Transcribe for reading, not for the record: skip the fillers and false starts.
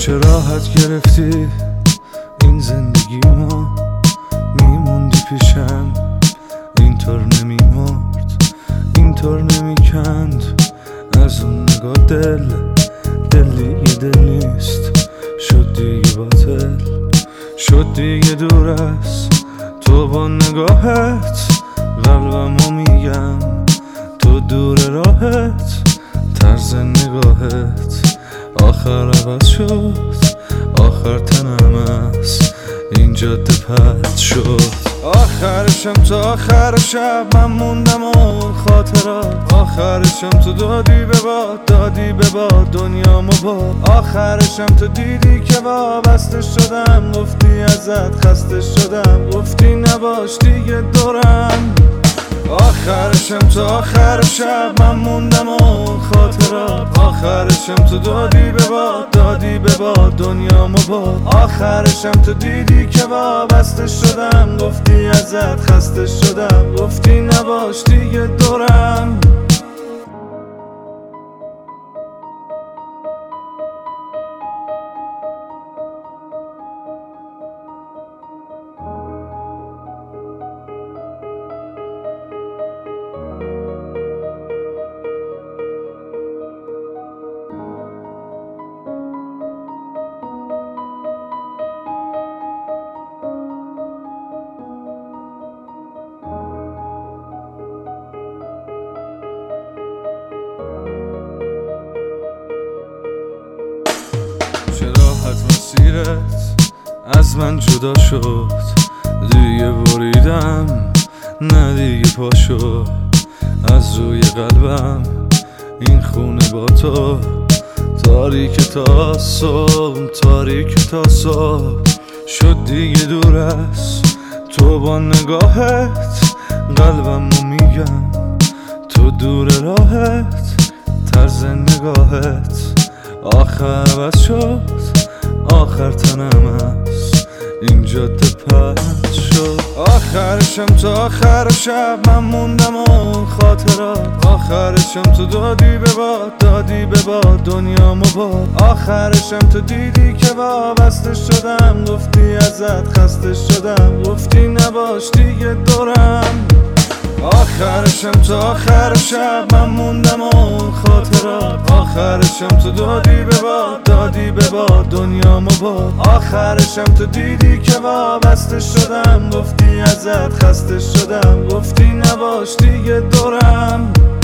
چه راحت گرفتی این زندگی ما، میموندی پیشم اینطور نمیمرد، اینطور نمیکند از اون نگاه دل دیگه دل نیست، شد دیگه باطل، شد دیگه دور است تو با نگاهت، قلبمو میگم تو دور راهت، طرز نگاهت آخر عوض شد، آخر تنم از این جاده پرد شد. آخرشم تا آخر شب من موندم و خاطرات، آخرشم تو دادی به باد، دادی به باد دنیامو باد، آخرشم تو دیدی که وابسته شدم، گفتی ازت خسته شدم، گفتی نباش دیگه دورم. آخرشم تا آخر شب من موندم و خاطرات، آخرشم تو دادی به باد، دادی به باد دنیامو باد، آخرشم تو دیدی که وابسته شدم، گفتی ازت خسته شدم، گفتی نباش دیگه دورم. چه راحت مسیرت از من جدا شد، دیگه بریدم نه دیگه پا شد از روی قلبم این خونه با تو، تاریک تا صبح، تاریک تا صبح، شد دیگه دور است تو با نگاهت، قلبمو میگم تو دور راهت، طرز نگاهت آخر عوض شد، آخر تنم از این جاده پرد شد. آخرشم تا آخر شب من موندم و خاطرات، آخرشم تو دادی به باد، دادی به باد دنیامو باد، آخرشم تو دیدی که وابسته شدم، گفتی ازت خسته شدم، گفتی نباش دیگه دورم. آخرشم تا آخر شب من موندم و خاطرات، آخرشم تو دادی به باد، دادی به باد دنیامو باد، آخرشم تو دیدی که وابسته شدم، گفتی ازت خسته شدم، گفتی نباش دیگه دورم.